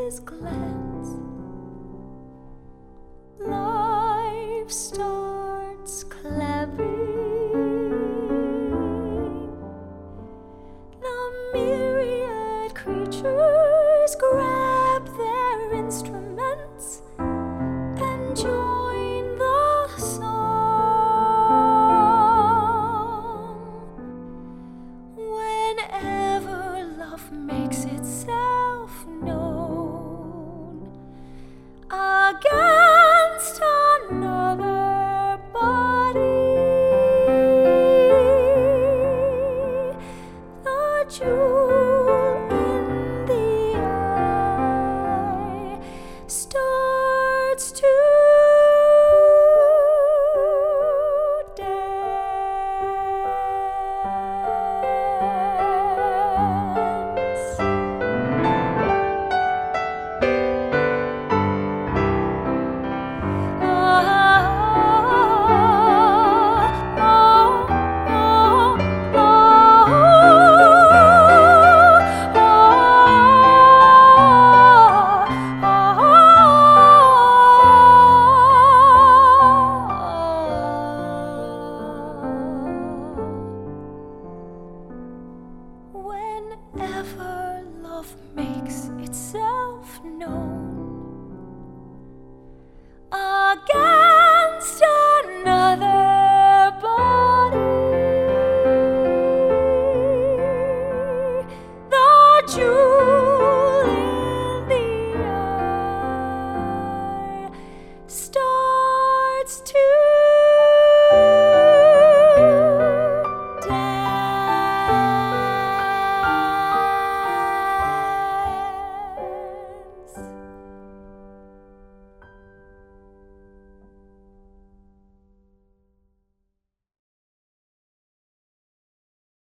his glance, life starts clapping. The myriad creatures grab their instruments and join the song. Whenever love makes itself known against another body, the jewel in the eye starts to whenever love makes itself known